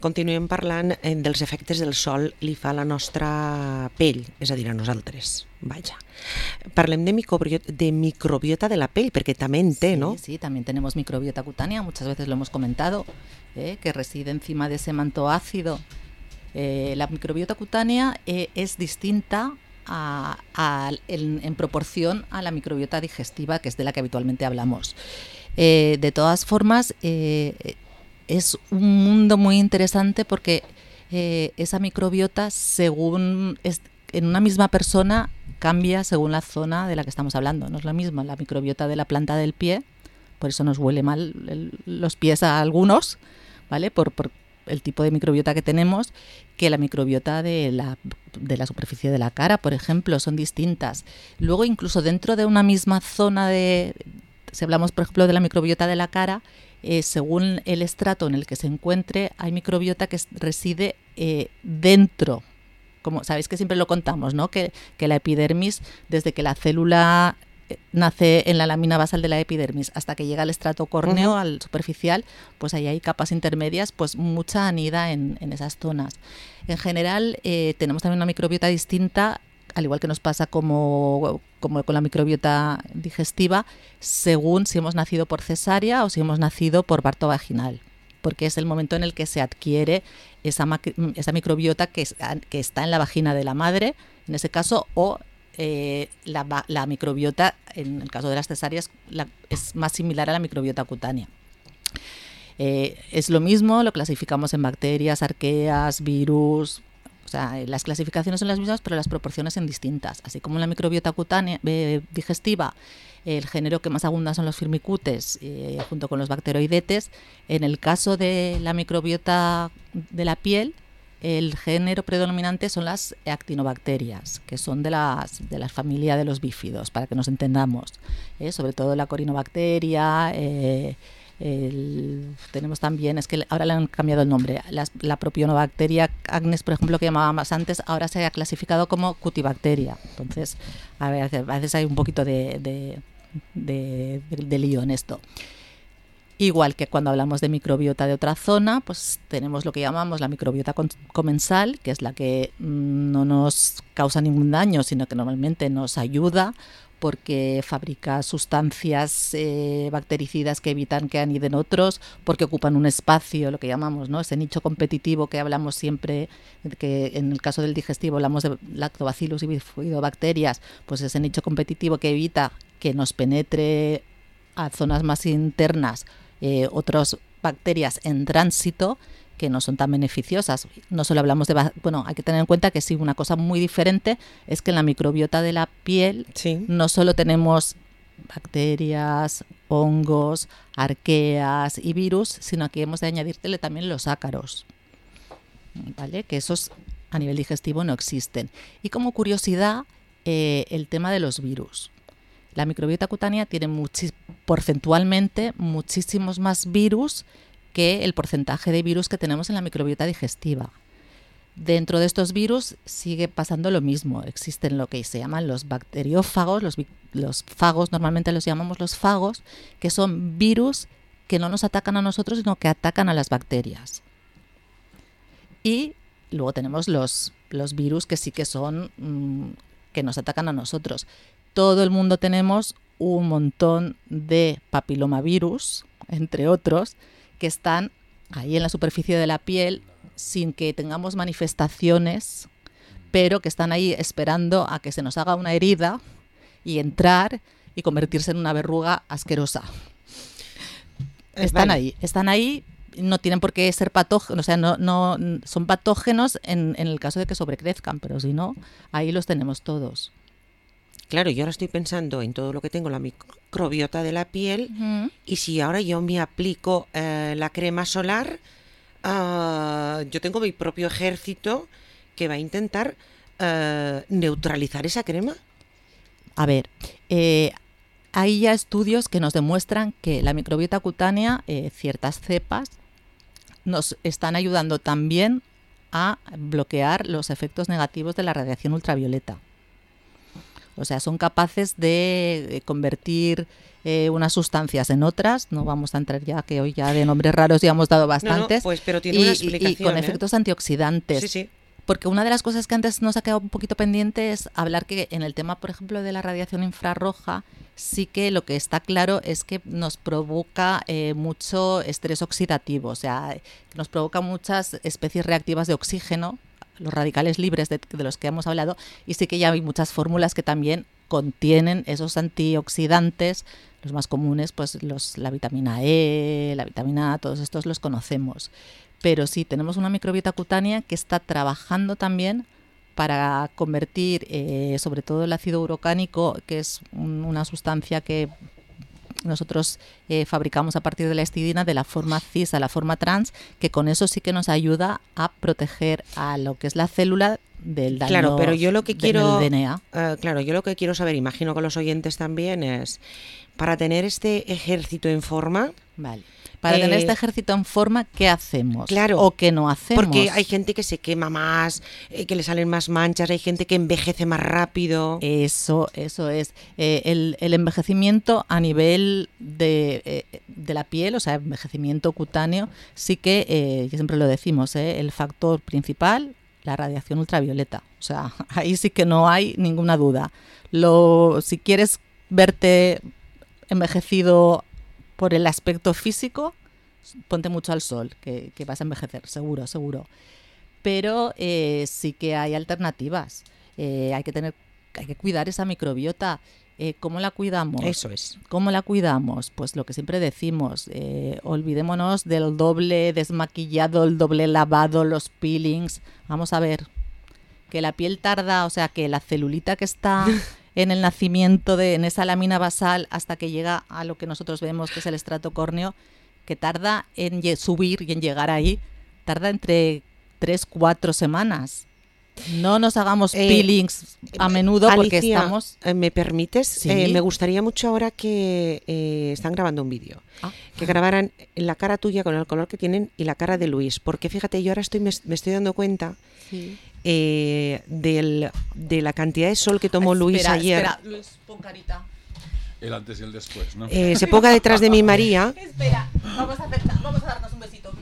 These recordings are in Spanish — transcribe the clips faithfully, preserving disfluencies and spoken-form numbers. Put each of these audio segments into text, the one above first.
Continuem parlant eh, dels efectes del sol li fa a la nostra pell, és a dir, a nosaltres. Vaja. Parlem de, microbiota, de microbiota de la pell, porque también té, sí, ¿no? Sí, también tenemos microbiota cutánea, muchas veces lo hemos comentado, eh, que reside encima de ese manto ácido. Eh, la microbiota cutánea eh, es distinta a, a, en, en proporción a la microbiota digestiva, que es de la que habitualmente hablamos. Eh, de todas formas, eh, es un mundo muy interesante porque eh, esa microbiota, según es, en una misma persona, cambia según la zona de la que estamos hablando. No es la misma la microbiota de la planta del pie, por eso nos huele mal el, los pies a algunos, ¿vale? Por, por el tipo de microbiota que tenemos, que la microbiota de la, de la superficie de la cara, por ejemplo, son distintas. Luego, incluso dentro de una misma zona de... Si hablamos, por ejemplo, de la microbiota de la cara, eh, según el estrato en el que se encuentre, hay microbiota que reside eh, dentro. Como sabéis que siempre lo contamos, ¿no? Que, que la epidermis, desde que la célula nace en la lámina basal de la epidermis hasta que llega al estrato córneo, uh-huh. al superficial, pues ahí hay capas intermedias, pues mucha anida en, en esas zonas. En general, eh, tenemos también una microbiota distinta, al igual que nos pasa como, como con la microbiota digestiva, según si hemos nacido por cesárea o si hemos nacido por parto vaginal, porque es el momento en el que se adquiere esa, esa microbiota que, es, que está en la vagina de la madre, en ese caso, o eh, la, la microbiota, en el caso de las cesáreas, la, es más similar a la microbiota cutánea. Eh, es lo mismo, lo clasificamos en bacterias, arqueas, virus. O sea, las clasificaciones son las mismas, pero las proporciones son distintas. Así como en la microbiota cutánea eh, digestiva, el género que más abunda son los firmicutes, eh, junto con los bacteroidetes. En el caso de la microbiota de la piel, el género predominante son las actinobacterias, que son de las de la familia de los bífidos, para que nos entendamos. Eh, sobre todo la corinobacteria. Eh, El, tenemos también, es que ahora le han cambiado el nombre, las, la propionobacteria agnes, por ejemplo, que llamábamos antes, ahora se ha clasificado como cutibacteria. Entonces, a, ver, a veces hay un poquito de, de, de, de, de lío en esto. Igual que cuando hablamos de microbiota de otra zona, pues tenemos lo que llamamos la microbiota comensal, que es la que no nos causa ningún daño, sino que normalmente nos ayuda porque fabrica sustancias eh, bactericidas que evitan que aniden otros, porque ocupan un espacio, lo que llamamos, ¿no? Ese nicho competitivo que hablamos siempre, que en el caso del digestivo hablamos de lactobacillus y bifidobacterias, pues ese nicho competitivo que evita que nos penetre a zonas más internas eh, otras bacterias en tránsito, que no son tan beneficiosas. No solo hablamos de... Bueno, hay que tener en cuenta que sí, una cosa muy diferente es que en la microbiota de la piel sí. no solo tenemos bacterias, hongos, arqueas y virus, sino que hemos de añadirle también los ácaros, ¿vale? Que esos a nivel digestivo no existen. Y como curiosidad, eh, el tema de los virus. La microbiota cutánea tiene muchis, porcentualmente muchísimos más virus que el porcentaje de virus que tenemos en la microbiota digestiva. Dentro de estos virus sigue pasando lo mismo. Existen lo que se llaman los bacteriófagos, los, los fagos, normalmente los llamamos los fagos, que son virus que no nos atacan a nosotros, sino que atacan a las bacterias. Y luego tenemos los, los virus que sí que son, mmm, que nos atacan a nosotros. Todo el mundo tenemos un montón de papilomavirus, entre otros, que están ahí en la superficie de la piel sin que tengamos manifestaciones, pero que están ahí esperando a que se nos haga una herida y entrar y convertirse en una verruga asquerosa. Están vale. ahí, están ahí, no tienen por qué ser patógenos, o sea, no, no son patógenos en, en el caso de que sobrecrezcan, pero si no, ahí los tenemos todos. Claro, yo ahora estoy pensando en todo lo que tengo, la microbiota de la piel, uh-huh. y si ahora yo me aplico eh, la crema solar, uh, yo tengo mi propio ejército que va a intentar uh, neutralizar esa crema. A ver, eh, hay ya estudios que nos demuestran que la microbiota cutánea, eh, ciertas cepas, nos están ayudando también a bloquear los efectos negativos de la radiación ultravioleta. O sea, son capaces de convertir eh, unas sustancias en otras. No vamos a entrar ya, que hoy ya de nombres raros ya hemos dado bastantes. No, no, pues, pero tiene y, una y- explicación, y con ¿eh? efectos antioxidantes. Sí, sí. Porque una de las cosas que antes nos ha quedado un poquito pendiente es hablar que en el tema, por ejemplo, de la radiación infrarroja, sí que lo que está claro es que nos provoca eh, mucho estrés oxidativo, o sea, nos provoca muchas especies reactivas de oxígeno, los radicales libres de, de los que hemos hablado, y sí que ya hay muchas fórmulas que también contienen esos antioxidantes, los más comunes, pues los, la vitamina E, la vitamina A, todos estos los conocemos. Pero sí, tenemos una microbiota cutánea que está trabajando también para convertir, eh, sobre todo el ácido urocánico, que es un, una sustancia que nosotros eh, fabricamos a partir de la histidina, de la forma cis a la forma trans, que con eso sí que nos ayuda a proteger a lo que es la célula del daño. Claro, pero yo lo que quiero, del D N A. Uh, claro, yo lo que quiero saber, imagino que los oyentes también, es para tener este ejército en forma. Vale. Para eh, tener este ejército en forma, ¿qué hacemos? Claro, o qué no hacemos. Porque hay gente que se quema más, eh, que le salen más manchas, hay gente que envejece más rápido. Eso, eso es. Eh, el, el envejecimiento a nivel de, eh, de la piel, o sea, envejecimiento cutáneo, sí que, eh, siempre lo decimos, eh, el factor principal, la radiación ultravioleta. O sea, ahí sí que no hay ninguna duda. Lo, si quieres verte envejecido por el aspecto físico, ponte mucho al sol, que, que vas a envejecer, seguro, seguro. Pero eh, sí que hay alternativas. Eh, hay que tener, hay que cuidar esa microbiota. Eh, ¿Cómo la cuidamos? Eso es. ¿Cómo la cuidamos? Pues lo que siempre decimos, eh, olvidémonos del doble desmaquillado, el doble lavado, los peelings. Vamos a ver, que la piel tarda, o sea, que la celulita que está en el nacimiento, de en esa lámina basal, hasta que llega a lo que nosotros vemos que es el estrato córneo, que tarda en ye- subir y en llegar ahí, tarda entre tres, cuatro semanas. No nos hagamos Eh, peelings a menudo porque Alicia, estamos... eh, ¿me permites? Sí. Eh, me gustaría mucho ahora que eh, están grabando un vídeo, Ah. que grabaran la cara tuya con el color que tienen y la cara de Luis, porque fíjate, yo ahora estoy me, me estoy dando cuenta Sí. eh, del, de la cantidad de sol que tomó Luis Espera, ayer. Espera, Luis, pon carita. El antes y el después, ¿no? Eh, se ponga detrás de mi María Espera, vamos a, hacer, vamos a darnos un besito.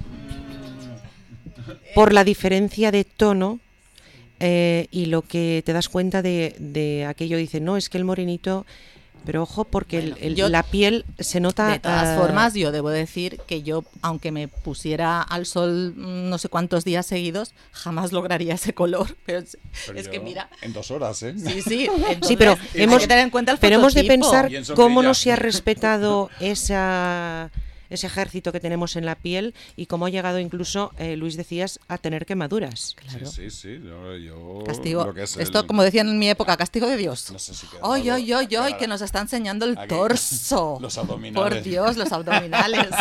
por la diferencia de tono. Eh, y lo que te das cuenta de, de aquello, dice, no, es que el morenito, pero ojo, porque Bueno, el, el- yo- la piel se nota... De todas ah, formas, yo debo decir que yo, aunque me pusiera al sol mm, no sé cuántos días seguidos, jamás lograría ese color. Pero es, Pero es yo, que mira... En dos horas, ¿eh? Sí, sí. Sí, pero entonces hay hemos, que tener en cuenta el pero hemos de fototipo. pensar Pienso cómo que no ya- se ha respetado esa, ese ejército que tenemos en la piel y cómo ha llegado incluso, eh, Luis decías, a tener quemaduras. Claro. Sí, sí, sí. Yo, yo Castigo. lo que es Esto, el- como decían en mi época, castigo de Dios. No sé si queda ¡Ay, algo- ay, ay, ay! queda- Que nos está enseñando el Aquí. torso. Los abdominales. Por Dios, los abdominales.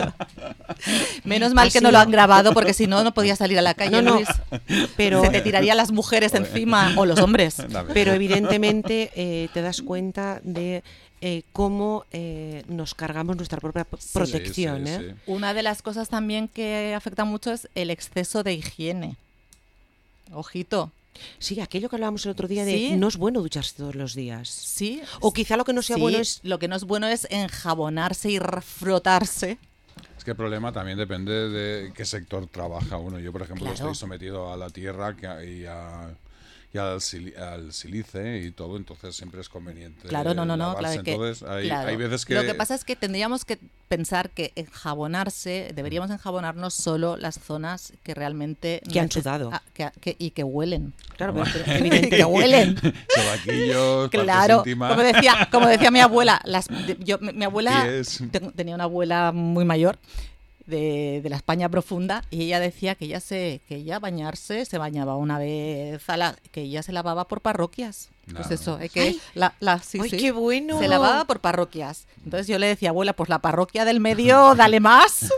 Menos mal que Así. no lo han grabado, porque si no, no podía salir a la calle, No, no, Luis. pero, Se te tirarían las mujeres encima, o los hombres. Dame. pero evidentemente eh, te das cuenta de eh, cómo eh, nos cargamos nuestra propia p- Sí. protección. Sí, sí, ¿eh? sí. Una de las cosas también que afecta mucho es el exceso de higiene. Ojito. Sí, aquello que hablábamos el otro día de Sí. no es bueno ducharse todos los días. Sí. O quizá lo que no sea Sí, bueno es... lo que no es bueno es enjabonarse y frotarse. Es que el problema también depende de qué sector trabaja uno. Yo, por ejemplo, Claro. estoy sometido a la tierra que- y, a- y al, sili- al sílice y todo, entonces siempre es conveniente. Claro, no, no, no, lavarse. claro que, Entonces, hay, claro. hay veces que... Lo que pasa es que tendríamos que pensar que enjabonarse, deberíamos enjabonarnos solo las zonas que realmente... Que han neces- sudado. ah, que- que- y que huelen. Claro, pero- pero que evidentemente... huelen. Sobaquillos, Claro, partes íntimas. como decía, como decía mi abuela, las, de- yo, mi, mi abuela, Pies. ten- tenía una abuela muy mayor de, de la España profunda y ella decía que ella se, que ella bañarse se bañaba una vez a la, que ella se lavaba por parroquias. Pues No. eso, es que Ay. la, la- sí, ¡Ay, sí. qué bueno! Se lavaba por parroquias. Entonces yo le decía, abuela, pues la parroquia del medio, dale más,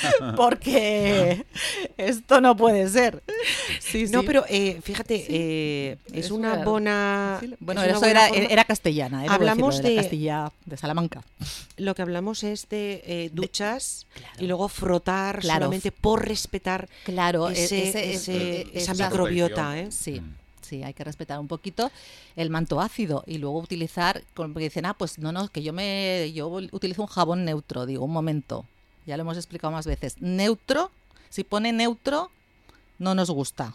porque esto no puede ser. Sí, No, sí. pero eh, fíjate, eh, es Eso una era- buena... Sí, bueno, es una eso buena era, forma- era castellana, eh, debo Hablamos decirlo, de la de- Castilla de Salamanca. Lo que hablamos es de eh, duchas Claro. y luego frotar Claro. solamente por respetar Claro, ese- ese- ese- ese- esa esa- microbiota. ¿eh? Sí, Mm. sí, sí, hay que respetar un poquito el manto ácido y luego utilizar, porque dicen, ah, pues no, no, que yo me yo utilizo un jabón neutro. Digo, un momento, ya lo hemos explicado más veces. Neutro, si pone neutro, no nos gusta.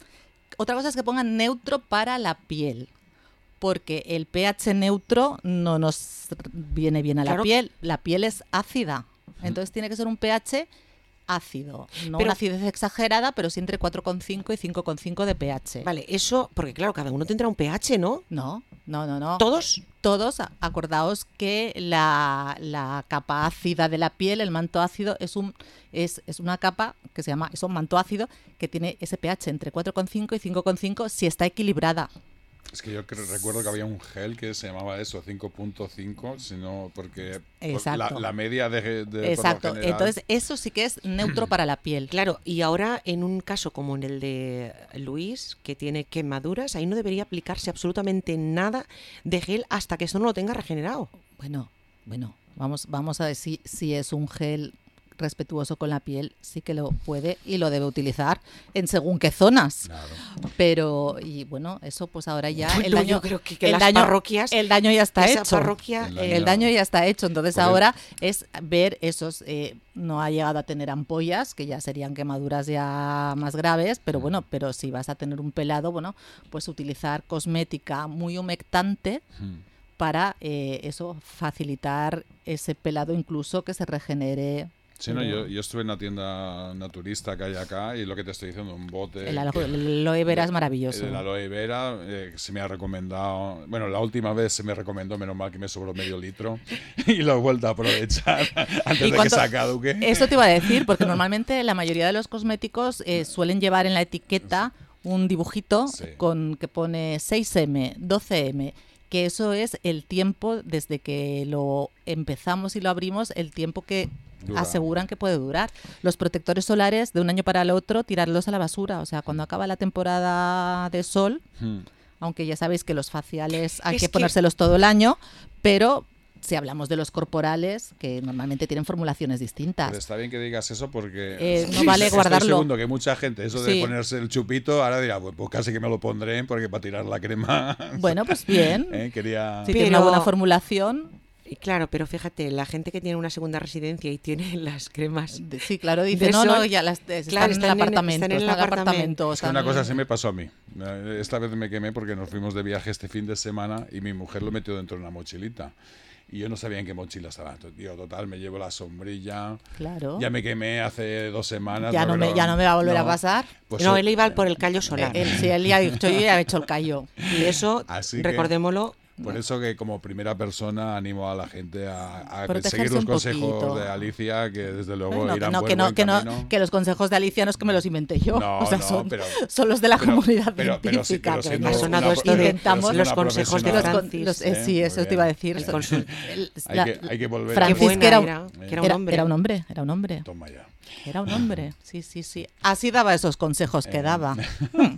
Otra cosa es que pongan neutro para la piel, porque el pH neutro no nos viene bien a la Claro. piel. La piel es ácida, entonces tiene que ser un pH ácido, no Pero- una acidez exagerada, pero sí entre cuatro coma cinco y cinco coma cinco de pH. Vale, eso, porque claro, cada uno tendrá un pH, ¿no? No, no, no, no. ¿Todos? Todos, a- acordaos que la, la capa ácida de la piel, el manto ácido, es un es, es una capa que se llama, es un manto ácido que tiene ese pH entre cuatro coma cinco y cinco coma cinco si está equilibrada. Es que yo creo- recuerdo que había un gel que se llamaba eso, cinco punto cinco, sino porque por Exacto. la, la media de, de por lo Exacto, general- entonces eso sí que es neutro para la piel. Claro, y ahora en un caso como en el de Luis, que tiene quemaduras, ahí no debería aplicarse absolutamente nada de gel hasta que esto no lo tenga regenerado. Bueno, bueno, vamos, vamos a ver si, si es un gel respetuoso con la piel, sí que lo puede y lo debe utilizar en según qué zonas. Claro. Pero, y bueno, eso pues ahora ya el Bueno, daño, yo creo que, que el las daño, parroquias, el daño ya está esa hecho. parroquia, El eh, daño- El daño ya está hecho, entonces Pues el- ahora es ver esos, eh, no ha llegado a tener ampollas, que ya serían quemaduras ya más graves, pero bueno, pero si vas a tener un pelado, bueno, pues utilizar cosmética muy humectante Hmm. para eh, eso, facilitar ese pelado incluso que se regenere. Sí, no, pero yo, yo estuve en una tienda naturista que hay acá y lo que te estoy diciendo, un bote... el, alo- que- el aloe vera es maravilloso. El aloe vera eh, se me ha recomendado, bueno, la última vez se me recomendó, menos mal que me sobró medio litro y lo he vuelto a aprovechar antes ¿Y de que cuánto- se caduque. Eso te iba a decir, porque normalmente la mayoría de los cosméticos eh, suelen llevar en la etiqueta un dibujito Sí. con que pone seis eme, doce eme, que eso es el tiempo desde que lo empezamos y lo abrimos, el tiempo que Dura. aseguran que puede durar. Los protectores solares de un año para el otro, tirarlos a la basura. O sea, cuando acaba la temporada de sol, Hmm. aunque ya sabéis que los faciales hay Es que que- ponérselos todo el año, pero si hablamos de los corporales, que normalmente tienen formulaciones distintas. Pero está bien que digas eso porque Eh, no sí, vale estoy guardarlo. segundo que mucha gente, eso de Sí. ponerse el chupito, ahora dirá, pues, pues casi que me lo pondré porque para tirar la crema. Bueno, pues bien. eh, quería... Si tiene una Pero- buena formulación, Y claro, pero fíjate, la gente que tiene una segunda residencia y tiene las cremas. de- sí, claro, dice, De no, no, sol, ya las, están, claro, en el están en- apartamento, están en el están en el apartamento. apartamento. Es que están- una cosa así me pasó a mí. Eh, Esta vez me quemé porque nos fuimos de viaje este fin de semana y mi mujer lo metió dentro de una mochilita. Y yo no sabía en qué mochila estaba. Entonces, digo, total, me llevo la sombrilla. Claro. Ya me quemé hace dos semanas. Ya no porque me, ya no me va a volver a no. pasar. Pues no, eh, él iba por el callo solar. Eh, él, sí, él ya ha dicho, yo ya he hecho el callo. Y eso, Así que- recordémoslo, Por eso que como primera persona animo a la gente a, a Protegerse seguir los un consejos poquito. de Alicia, que desde luego Bueno, que irán no, por que, no, buen que, no, camino. que los consejos de Alicia no es que me los inventé yo. No, o sea, no, son, pero- son los de la pero- comunidad pero- pero sí, científica. pero que siendo ha no- sonado una- esto de pero inventamos siendo los una consejos de los, profesional. con- Francis, los- eh, ¿eh? sí, Muy eso te bien. iba a decir. el consul- El- Hay la- que- hay que volver. Francis, Qué buena que era, era, que era un era- hombre. era un hombre, era un hombre. Toma ya. Era un hombre, sí, sí, sí. Así daba esos consejos que Eh. daba. Hmm.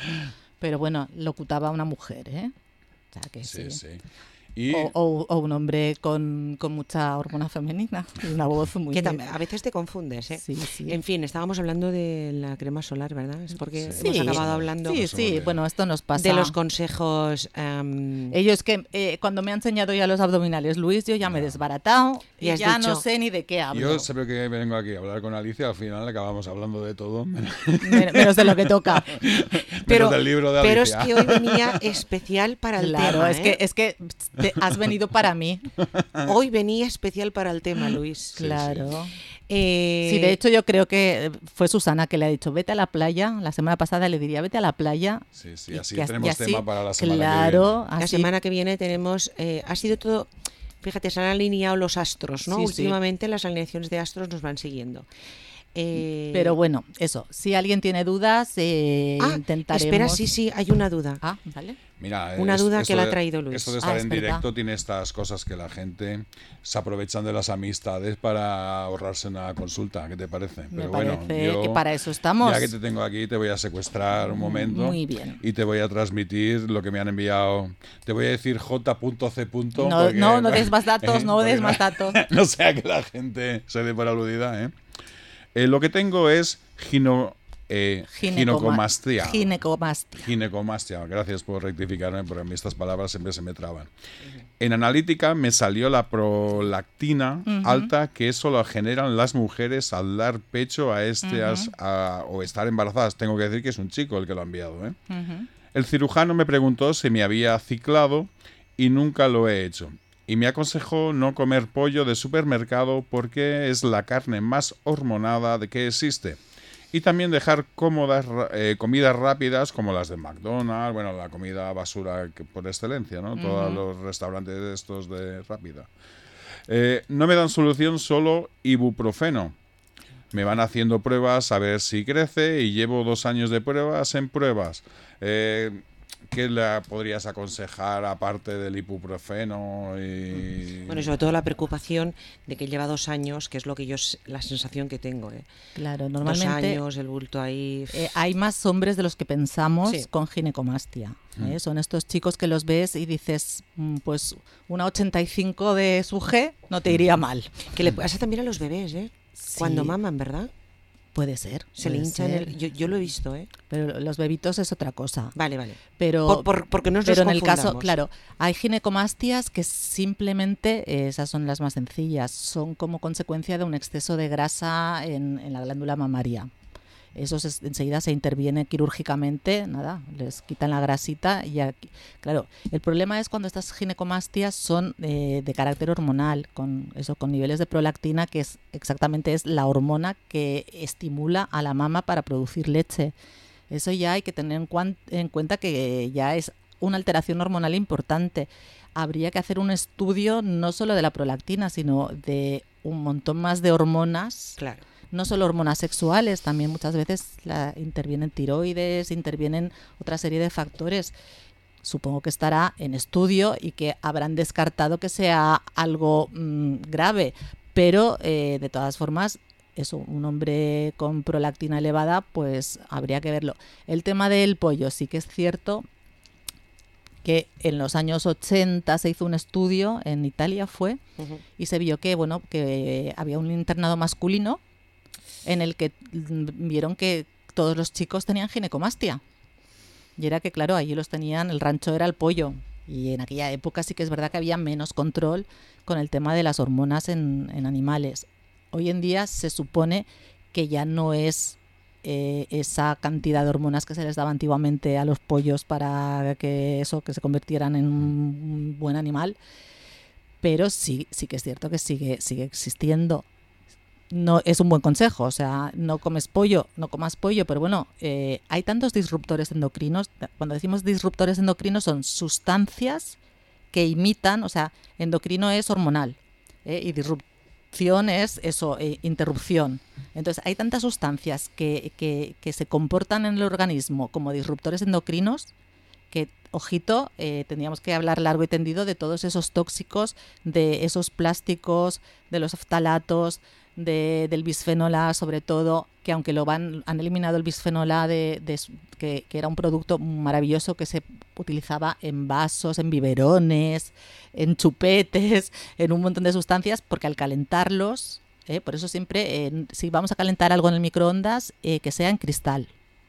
Pero bueno, locutaba una mujer, ¿eh? O sea que Sí, sí. sí. Y O, o- o un hombre con, con mucha hormona femenina y una voz muy... que tam- a veces te confundes, ¿eh? Sí, sí. En fin, estábamos hablando de la crema solar, ¿verdad? Es porque Sí. hemos Sí. acabado hablando Sí, Eso sí, porque- bueno, esto nos pasa. de los consejos. em, Ellos que eh, cuando me han enseñado ya los abdominales, Luis, yo ya me he desbaratado Y y has ya no dicho- sé ni de qué hablo. yo siempre que vengo aquí a hablar con Alicia, al final acabamos hablando de todo. Men- menos de lo que toca. pero, menos del libro de pero es Alicia. que hoy venía especial para el Claro, tema. es ¿eh? que es que te- has venido para mí. Hoy venía especial para el tema, Luis. Claro. Eh, Sí, de hecho yo creo que fue Susana que le ha dicho, vete a la playa. La semana pasada le diría, vete a la playa. Sí, sí, Y así que as- tenemos y así, tema para la semana claro, que la así- semana que viene tenemos. eh, ha sido todo. Fíjate, se han alineado los astros, ¿no? Sí, sí. Últimamente las alineaciones de astros nos van siguiendo. Eh, Pero bueno, eso. Si alguien tiene dudas, eh, ah, intentaremos... espera, sí, sí, hay una duda. Ah, vale. Mira, Una es- duda esto que la ha de- traído Luis. Esto de Ah, estar es en verdad. directo tiene estas cosas que la gente se aprovechan de las amistades para ahorrarse una consulta. ¿Qué te parece? Me Pero bueno, parece yo, que para eso estamos. Ya que te tengo aquí, te voy a secuestrar un momento. Muy bien. Y te voy a transmitir lo que me han enviado. Te voy a decir J C. No, porque- no, no des más datos, no porque des más datos. No sea que la gente se dé por aludida, ¿eh? Eh, lo que tengo es gino, eh, Ginecoma- ginecomastia. Ginecomastia. Ginecomastia. Gracias por rectificarme, porque a mí estas palabras siempre se me traban. En analítica me salió la prolactina Ujú. alta, que eso lo generan las mujeres al dar pecho a este Ujú. a- o estar embarazadas. Tengo que decir que es un chico el que lo ha enviado, ¿eh? Ujú. El cirujano me preguntó si me había ciclado y nunca lo he hecho. Y me aconsejó no comer pollo de supermercado porque es la carne más hormonada de que existe. Y también dejar cómodas ra- eh, comidas rápidas como las de McDonald's, bueno, la comida basura que por excelencia, ¿no? Todos Ujú. los restaurantes estos de rápida. Eh, no me dan solución solo ibuprofeno. Me van haciendo pruebas a ver si crece y llevo dos años de pruebas en pruebas. Eh, ¿Qué le podrías aconsejar aparte del ibuprofeno? Y... Bueno, y sobre todo la preocupación de que lleva dos años, que es lo que yo s- la sensación que tengo. ¿eh? Claro, Dos normalmente años, el bulto ahí. eh, hay más hombres de los que pensamos Sí. con ginecomastia. ¿eh? Mm. Son estos chicos que los ves y dices, mm, pues una ochenta y cinco de su G no te iría mal. Que le pasa también a los bebés, ¿eh? Cuando Sí, maman, ¿verdad? puede ser. Se le puede hinchan ser. el. Yo, yo lo he visto, ¿eh? Pero los bebitos es otra cosa. Vale, vale. Pero, Por, por- porque no nos pero en el caso, confundamos. claro, hay ginecomastias que simplemente, eh, esas son las más sencillas, son como consecuencia de un exceso de grasa en, en la glándula mamaria. Eso se- enseguida se interviene quirúrgicamente, nada, les quitan la grasita y aquí, claro, el problema es cuando estas ginecomastias son eh, de carácter hormonal, con eso, con niveles de prolactina, que es exactamente es la hormona que estimula a la mama para producir leche. Eso ya hay que tener en, cuan- en cuenta que ya es una alteración hormonal importante. Habría que hacer un estudio no solo de la prolactina, sino de un montón más de hormonas, Claro. no solo hormonas sexuales, también muchas veces la, intervienen tiroides, intervienen otra serie de factores. Supongo que estará en estudio y que habrán descartado que sea algo mm, grave, pero eh, de todas formas, eso, un hombre con prolactina elevada, pues habría que verlo. El tema del pollo, sí que es cierto que en los años ochenta se hizo un estudio, en Italia fue, Ujú. y se vio que, bueno, que había un internado masculino en el que mm, vieron que todos los chicos tenían ginecomastia. Y era que, claro, allí los tenían, el rancho era el pollo. Y en aquella época sí que es verdad que había menos control con el tema de las hormonas en, en animales. Hoy en día se supone que ya no es eh, esa cantidad de hormonas que se les daba antiguamente a los pollos para que eso, que se convirtieran en un buen animal. Pero sí, sí que es cierto que sigue, sigue existiendo. No es un buen consejo, o sea, no comes pollo, no comas pollo, pero bueno, eh, hay tantos disruptores endocrinos. Cuando decimos disruptores endocrinos son sustancias que imitan, o sea, endocrino es hormonal, ¿eh? Y disrupción es eso, eh, interrupción. Entonces, hay tantas sustancias que, que, que se comportan en el organismo como disruptores endocrinos que, ojito, eh, tendríamos que hablar largo y tendido de todos esos tóxicos, de esos plásticos, de los ftalatos, de, del bisfenol A, sobre todo, que aunque lo van, han eliminado el bisfenol A, de, de, que, que era un producto maravilloso que se utilizaba en vasos, en biberones, en chupetes, en un montón de sustancias, porque al calentarlos, eh, por eso siempre, eh, si vamos a calentar algo en el microondas, eh, que sea en cristal,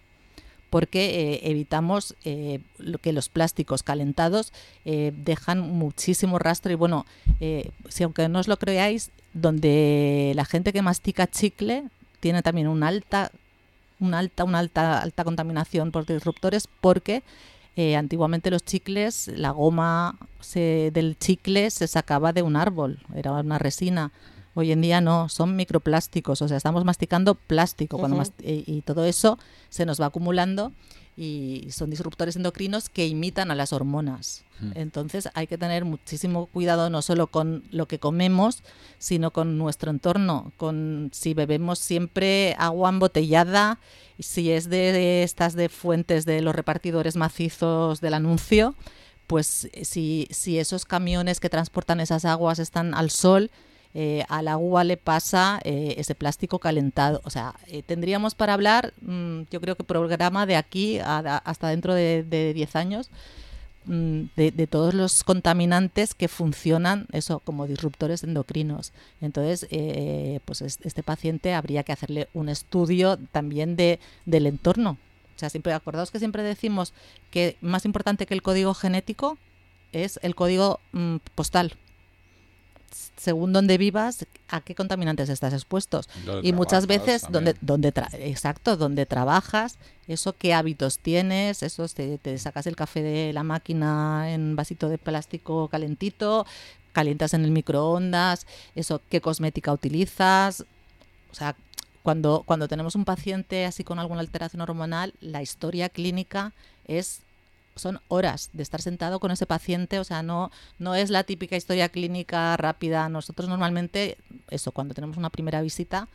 porque eh, evitamos eh, lo que los plásticos calentados eh, dejan muchísimo rastro. Y bueno, eh, si aunque no os lo creáis, donde la gente que mastica chicle tiene también una alta, una alta, una alta, alta contaminación por disruptores, porque eh, antiguamente los chicles, la goma se, del chicle se sacaba de un árbol, era una resina. Hoy en día no, son microplásticos, o sea, estamos masticando plástico, cuando Ujú. mast- y, y todo eso se nos va acumulando y son disruptores endocrinos que imitan a las hormonas. Mm. Entonces hay que tener muchísimo cuidado no solo con lo que comemos, sino con nuestro entorno, con si bebemos siempre agua embotellada, si es de, de estas de fuentes de los repartidores macizos del anuncio, pues si, si esos camiones que transportan esas aguas están al sol, Eh, al agua le pasa eh, ese plástico calentado. O sea, eh, tendríamos para hablar, mmm, yo creo que programa de aquí a, a, hasta dentro de diez años, de, de todos los contaminantes que funcionan eso como disruptores endocrinos. Entonces, eh, pues este paciente habría que hacerle un estudio también de, del entorno. O sea, siempre acordaos que siempre decimos que más importante que el código genético es el código mmm, postal. Según donde vivas, a qué contaminantes estás expuestos. Y muchas veces donde donde tra- exacto, donde trabajas, eso qué hábitos tienes, eso te, te sacas el café de la máquina en vasito de plástico calentito, calientas en el microondas, eso qué cosmética utilizas. O sea, cuando cuando tenemos un paciente así con alguna alteración hormonal, la historia clínica es son horas de estar sentado con ese paciente, o sea, no, no es la típica historia clínica rápida. Nosotros normalmente, eso, cuando tenemos una primera visita,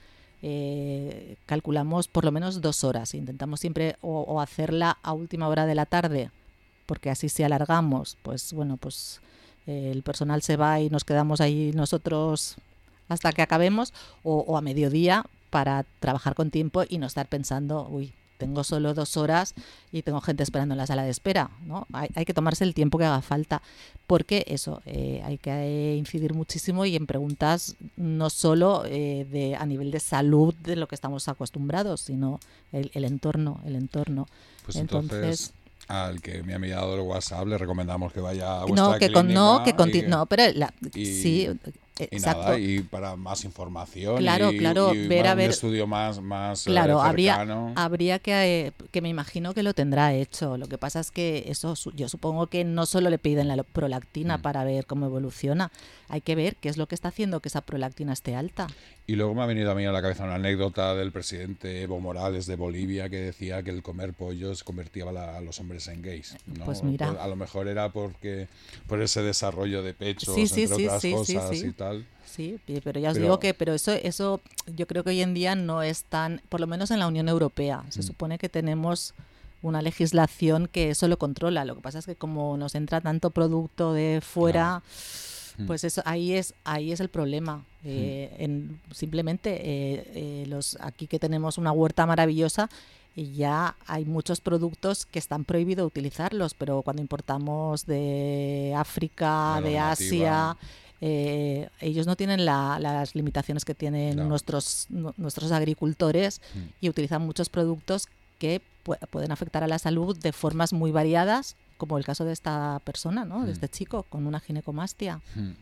eh, calculamos por lo menos dos horas. Intentamos siempre o, o hacerla a última hora de la tarde, porque así si alargamos, pues bueno, pues eh, el personal se va y nos quedamos ahí nosotros hasta que acabemos, o, o a mediodía para trabajar con tiempo y no estar pensando, uy, tengo solo dos horas y tengo gente esperando en la sala de espera, ¿no? Hay, hay que tomarse el tiempo que haga falta, porque eso, eh, hay que incidir muchísimo y en preguntas no solo eh, de, a nivel de salud de lo que estamos acostumbrados, sino el, el entorno, el entorno. Pues entonces, entonces al que me ha enviado el WhatsApp le recomendamos que vaya a vuestra no, que clínica. Con, no, que continúe, y, no, pero la, y, sí, y exacto. nada, y para más información claro, y, claro, y ver más, a ver, un estudio más, más claro, eh, habría, cercano. habría que, eh, que me imagino que lo tendrá hecho. Lo que pasa es que eso, yo supongo que no solo le piden la prolactina mm. para ver cómo evoluciona, hay que ver qué es lo que está haciendo que esa prolactina esté alta. Y luego me ha venido a mí a la cabeza una anécdota del presidente Evo Morales de Bolivia que decía que el comer pollos convertía a, la, a los hombres en gays, ¿no? Pues mira. A lo mejor era porque por ese desarrollo de pechos, sí, sí, entre sí, otras sí, cosas sí, sí. y tal. Sí, pero ya os pero, digo que pero eso eso yo creo que hoy en día no es tan, por lo menos en la Unión Europea, se mm. supone que tenemos una legislación que eso lo controla. Lo que pasa es que como nos entra tanto producto de fuera, claro. pues eso ahí es ahí es el problema. Eh, en, simplemente eh, eh, los aquí que tenemos una huerta maravillosa y ya hay muchos productos que están prohibido utilizarlos, pero cuando importamos de África, de Asia, eh, ellos no tienen la, las limitaciones que tienen no. nuestros no, nuestros agricultores mm. y utilizan muchos productos que pu- pueden afectar a la salud de formas muy variadas, como el caso de esta persona, ¿no? Mm. de este chico con una ginecomastia. Mm.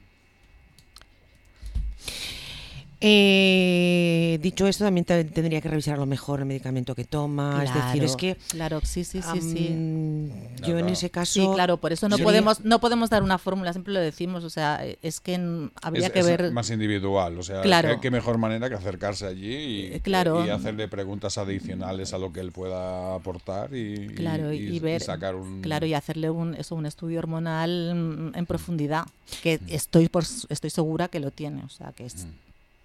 Eh, dicho esto, también te, tendría que revisar a lo mejor el medicamento que toma. Claro, es decir, es que claro, sí, sí, sí, um, sí. Yo claro. en ese caso, sí, claro, por eso no yo podemos, no podemos dar una fórmula. Siempre lo decimos, o sea, es que habría es, que es ver más individual, o sea, claro. qué, qué mejor manera que acercarse allí y, claro. y hacerle preguntas adicionales a lo que él pueda aportar y, claro, y, y, y ver, y sacar un claro, y hacerle un eso un estudio hormonal en profundidad, que estoy por, estoy segura que lo tiene, o sea, que es mm.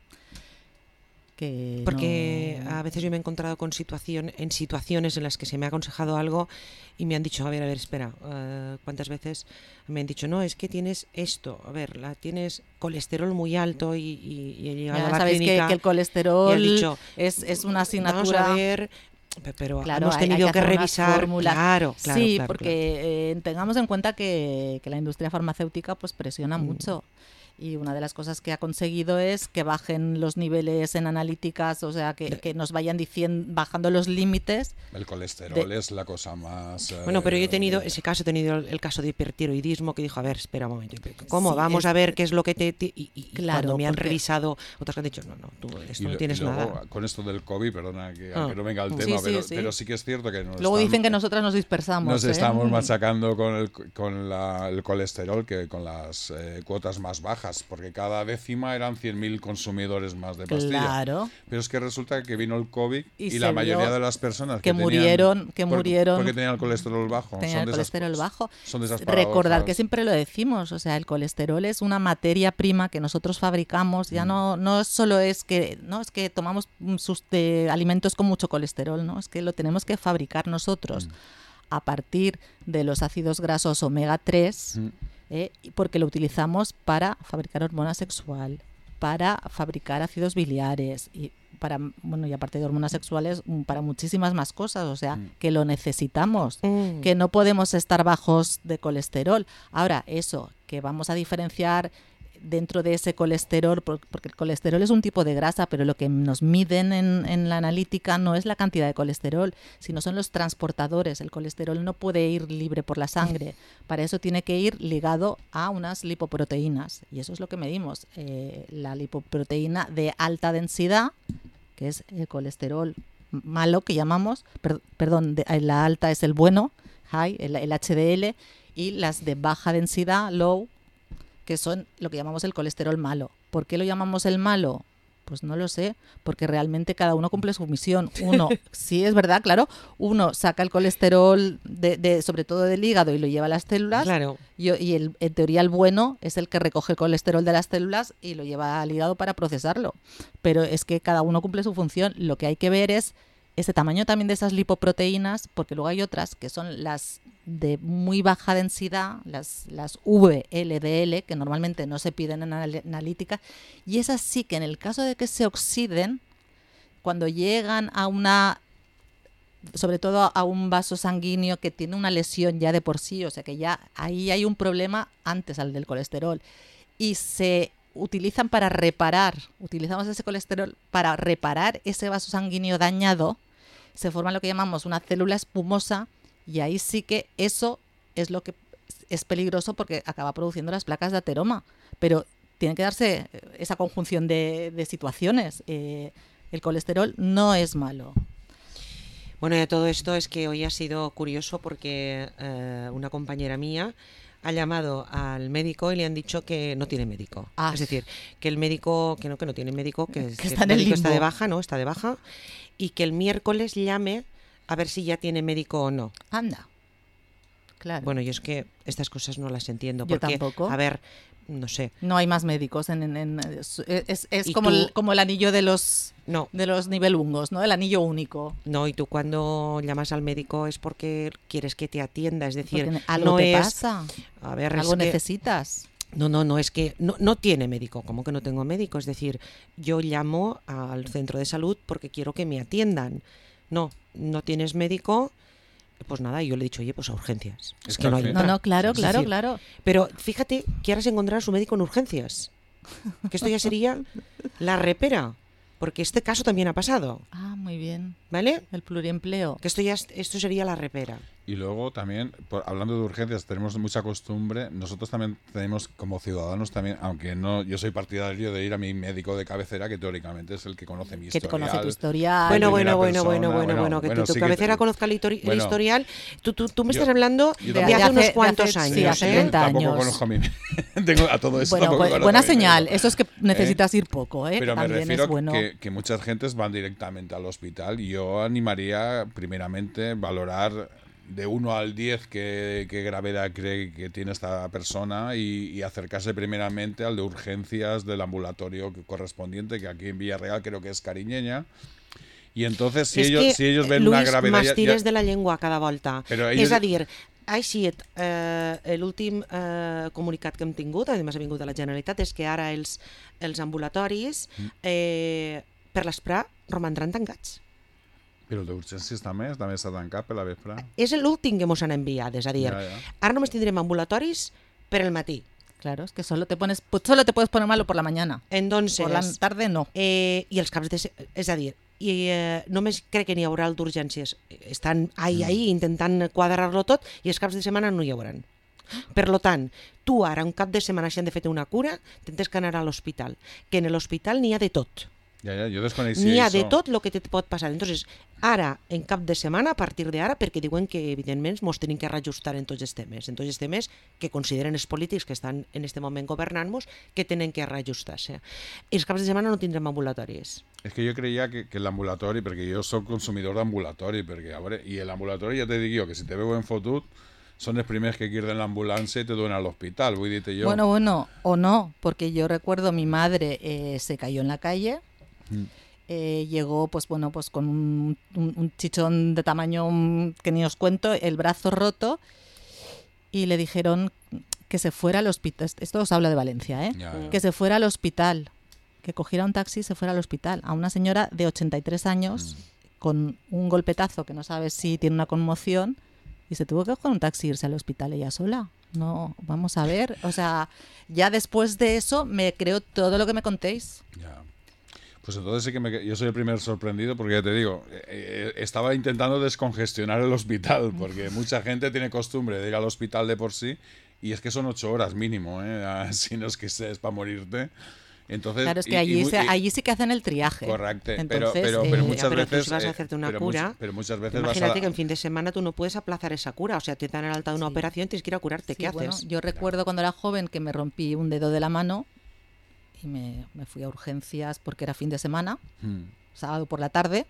Que porque no... a veces yo me he encontrado con situación, en situaciones en las que se me ha aconsejado algo y me han dicho, a ver, a ver, espera, uh, ¿cuántas veces me han dicho, no, es que tienes esto, a ver, la tienes colesterol muy alto y, y, y he llegado ya, a la sabéis clínica que, que el colesterol dicho, es, es una asignatura... Vamos a ver... Pero claro, hemos tenido hay, hay que, que revisar, claro, claro, sí, claro, porque claro. Eh, tengamos en cuenta que, que la industria farmacéutica pues presiona mm. mucho. Y una de las cosas que ha conseguido es que bajen los niveles en analíticas, o sea, que, que nos vayan diciendo, bajando los límites. El colesterol de... es la cosa más... Eh, bueno, pero yo he tenido, ese caso, he tenido el caso de hipertiroidismo que dijo, a ver, espera un momento, ¿cómo? Sí, Vamos es... a ver qué es lo que te... te y, y claro, cuando me han porque... revisado, otras que han dicho, no, no, tú esto y no lo, tienes y luego, nada. Con esto del COVID, perdona, que, ah. que no venga el sí, tema, sí, pero, sí. pero sí que es cierto que... Nos luego están, dicen que nosotras nos dispersamos. Nos ¿eh? estamos machacando con el, con la, el colesterol que con las eh, cuotas más bajas, porque cada décima eran cien mil consumidores más de pastilla. Claro. Pero es que resulta que vino el COVID y, y la mayoría de las personas que, que murieron, tenían, que por, murieron porque tenían el colesterol bajo. Tenían son el colesterol esas, bajo. Son de esas Recordar que siempre lo decimos, o sea, el colesterol es una materia prima que nosotros fabricamos. Ya mm. no no solo es que no es que tomamos sus de alimentos con mucho colesterol, no, es que lo tenemos que fabricar nosotros mm. a partir de los ácidos grasos omega tres. Mm. Eh, porque lo utilizamos para fabricar hormona sexual, para fabricar ácidos biliares y para, bueno, y aparte de hormonas sexuales, para muchísimas más cosas, o sea, Mm. que lo necesitamos, Mm. que no podemos estar bajos de colesterol. Ahora, eso, que vamos a diferenciar dentro de ese colesterol, porque el colesterol es un tipo de grasa, pero lo que nos miden en, en la analítica no es la cantidad de colesterol, sino son los transportadores. El colesterol no puede ir libre por la sangre, para eso tiene que ir ligado a unas lipoproteínas, y eso es lo que medimos, eh, la lipoproteína de alta densidad, que es el colesterol malo que llamamos, per, perdón, de, la alta es el bueno, high, el, el H D L, y las de baja densidad, low, que son lo que llamamos el colesterol malo. ¿Por qué lo llamamos el malo? Pues no lo sé, porque realmente cada uno cumple su misión. Uno, sí es verdad, claro, uno saca el colesterol, de, de, sobre todo del hígado, y lo lleva a las células, Claro. y, y el, en teoría el bueno es el que recoge el colesterol de las células y lo lleva al hígado para procesarlo. Pero es que cada uno cumple su función. Lo que hay que ver es ese tamaño también de esas lipoproteínas, porque luego hay otras que son las de muy baja densidad, las, las V L D L, que normalmente no se piden en analítica, y esas sí que en el caso de que se oxiden, cuando llegan a una, sobre todo a un vaso sanguíneo que tiene una lesión ya de por sí, o sea que ya ahí hay un problema antes al del colesterol, y se utilizan para reparar, utilizamos ese colesterol para reparar ese vaso sanguíneo dañado, se forma lo que llamamos una célula espumosa, y ahí sí que eso es lo que es peligroso porque acaba produciendo las placas de ateroma. Pero tiene que darse esa conjunción de, de situaciones. Eh, el colesterol no es malo. Bueno, de todo esto es que hoy ha sido curioso porque eh, una compañera mía ha llamado al médico y le han dicho que no tiene médico. Ah. Es decir, que el médico, que no, que no tiene médico, que, que que está el en el médico está de limbo. baja, ¿no? Está de baja. Y que el miércoles llame a ver si ya tiene médico o no. Anda. Claro. Bueno, yo es que estas cosas no las entiendo. Yo Porque, tampoco. a ver, no sé. No hay más médicos. En, en, en- es es, es ¿Y como, tú? el, como el anillo de los No, de los nivelungos, ¿no? El anillo único. no, y tú cuando llamas al médico es porque quieres que te atienda. Es decir, Porque algo no te es... pasa. A ver, Algo es que- necesitas. No, no, no, es que no, no tiene médico. ¿Cómo que no tengo médico? Es decir, yo llamo al centro de salud porque quiero que me atiendan. No, no tienes médico, pues nada, yo le he dicho, oye, pues a urgencias. Es, Es que que no al hay fin- No, otra. no, claro, Es claro, decir, claro. Pero fíjate que ahora se encontrará a su médico en urgencias. Que esto ya sería la repera. Porque este caso también ha pasado, Ah, muy bien. ¿vale? El pluriempleo. Que esto ya es- esto sería la repera. Y luego también, por- hablando de urgencias, tenemos mucha costumbre, nosotros también tenemos como ciudadanos también, aunque no, yo soy partidario de ir a mi médico de cabecera, que teóricamente es el que conoce mi Que te historial. conoce tu historial. Bueno, primera bueno, bueno, bueno, persona, bueno, bueno, bueno, que bueno, tu, tu sí que cabecera te- conozca el, histori- el bueno, historial. Tú, tú, tú me yo- estás hablando yo de, tampoco- hace unos de cuantos hace- años, sí, hace ¿eh? treinta Tampoco años. conozco a mi Tengo a todo esto. Bueno, tampoco bu- conozco buena a mi señal. médico. Eso es que necesitas ir poco, ¿eh? Pero Que me también refiero es bueno. que, que muchas gentes van directamente al hospital y yo animaría primeramente valorar de uno al diez qué, qué gravedad cree que tiene esta persona y, y acercarse primeramente al de urgencias del ambulatorio correspondiente, que aquí en Villarreal creo que es Cariñeña. Y entonces si, És ellos, que, si ellos ven Luis, una gravedad... ya- m'estires ya- de la llengua cada volta. Però ells- És a dir, ha sigut eh, l'últim eh, comunicat que hem tingut, además ha vingut de la Generalitat, és que ara els, els ambulatoris Mm. eh, per l'esprà romandran tancats. Però el d'urgències també, també està tancat per la vespre. És l'últim que mos han enviat, és a dir, Ja, ja. ara només tindrem ambulatoris per el matí. Claro, es que solo te pones, pues solo te puedes poner malo por la mañana. Entonces, Por la tarde no. eh, i els caps de... se- És a dir, i eh, només crec que n'hi haurà el d'urgències. Estan ahí, ahí, intentant quadrar-lo tot, i els caps de setmana no hi hauran. Per lo tant, tu ara, un cap de setmana, si han de fer una cura, tens que anar a l'hospital. Que en l'hospital n'hi ha de tot. Ja, ja, jo desconeixia N'hi ha això. de tot el que te pot passar. Entonces, ara, en cap de setmana, a partir d'ara, perquè diuen que, evidentment, mos tenim que reajustar en tots els temes, en tots els temes que consideren els polítics que estan en este moment governant-nos, que tenen que reajustar-se. Els caps de setmana no tindrem ambulatoris. És que jo creia que, que l'ambulatori, perquè jo sóc consumidor d'ambulatori, perquè, a veure, i l'ambulatori ja te dic jo, que si te veuen fotut, són els primers que quirden l'ambulància i te duen a l'hospital, vull dir-te jo. Bueno, bueno, o no, porque yo recuerdo mi madre eh, se cayó en la calle, Mm. eh, llegó pues bueno pues con un, un- un chichón de tamaño mm, que ni os cuento, el brazo roto, y le dijeron que se fuera al hospital. Esto os habla de Valencia, ¿eh? Ja, ja. Que se fuera al hospital. que cogiera un taxi y se fuera al hospital. A una señora de ochenta y tres años, mm. con un golpetazo que no sabes si tiene una conmoción, y se tuvo que coger un taxi y irse al hospital ella sola. No, vamos a ver. O sea, ya después de eso me creo todo lo que me contéis. Ya. Pues entonces sí que me, yo soy el primer sorprendido porque ya te digo, eh, estaba intentando descongestionar el hospital porque mucha gente tiene costumbre de ir al hospital de por sí y es que son ocho horas mínimo, ¿eh? Si no es que es para morirte. Entonces, claro, es que y, allí, y, se, y, allí sí que hacen el triaje. Correcto, Entonces, pero, pero, pero eh, muchas ya, pero veces... tú si vas a hacerte una pero cura, much, pero muchas veces imagínate vas a... que en fin de semana tú no puedes aplazar esa cura, o sea, te dan el alta de una sí. operación, tienes que ir a curarte, sí, ¿qué bueno, haces? Yo recuerdo claro. cuando era joven que me rompí un dedo de la mano y me, me fui a urgencias porque era fin de semana, hmm. sábado por la tarde,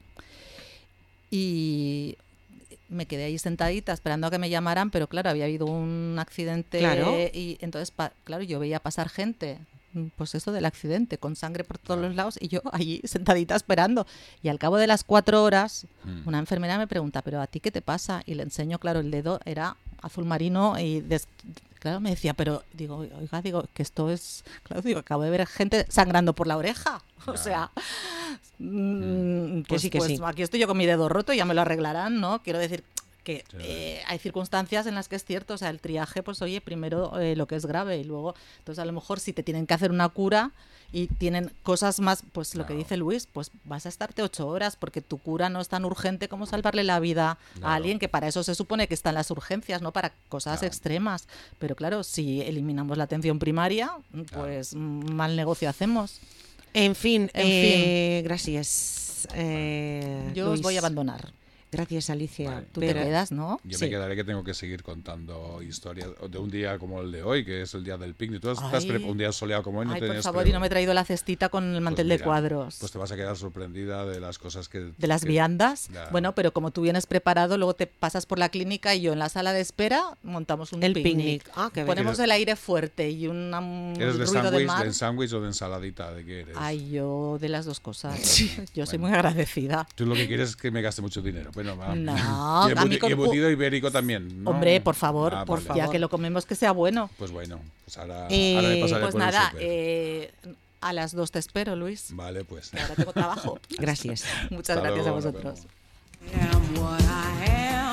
y me quedé ahí sentadita esperando a que me llamaran, pero claro, había habido un accidente claro. y entonces, pa, claro, yo veía pasar gente, pues eso del accidente, con sangre por todos los lados y yo allí sentadita esperando. Y al cabo de las cuatro horas, mm. una enfermera me pregunta, ¿pero a ti qué te pasa? Y le enseño, claro, el dedo era azul marino y des... claro, me decía, pero digo, oiga, digo, que esto es, claro, digo, acabo de ver gente sangrando por la oreja. O sea, mm, pues, que sí, que pues sí. aquí estoy yo con mi dedo roto y ya me lo arreglarán, ¿no? Quiero decir que eh, hay circunstancias en las que es cierto, o sea, el triaje, pues oye, primero eh, lo que es grave y luego, entonces a lo mejor si te tienen que hacer una cura y tienen cosas más, pues claro. lo que dice Luis, pues vas a estarte ocho horas porque tu cura no es tan urgente como salvarle la vida claro. a alguien, que para eso se supone que están las urgencias, ¿no? Para cosas claro. extremas, pero claro, si eliminamos la atención primaria, pues claro. mal negocio hacemos. En fin, en eh, fin. gracias. Eh, Yo Luis. os voy a abandonar. Gracias, Alicia. Vale. Tú pero... te quedas, ¿no? Yo sí. me quedaré, que tengo que seguir contando historias de un día como el de hoy, que es el día del picnic. Tú estás pre- un día soleado como hoy, no Ay, tenías por favor, pre- y no me he traído la cestita con el mantel pues mira, de cuadros. Pues te vas a quedar sorprendida de las cosas que... ¿De las que, viandas? Ya. Bueno, pero como tú vienes preparado, luego te pasas por la clínica y yo en la sala de espera montamos un el picnic. picnic. Ah, qué Ponemos el aire fuerte y una, un ¿Eres de ruido de mar. sándwich, de sándwich o de ensaladita? ¿De qué eres? Ay, yo de las dos cosas. Sí. Yo bueno, soy muy agradecida. Tú lo que quieres es que me gaste mucho dinero. Bueno, va. No, y a mí con... y embutido ibérico también, ¿no? Hombre, por favor, ah, por vale. favor, ya que lo comemos que sea bueno. Pues bueno, pues ahora, eh, ahora me pasaré pues por nada, el súper. eh, a las dos te espero, Luis. Vale, pues. Ahora tengo trabajo. Gracias. Muchas Hasta gracias luego, a vosotros. nos vemos.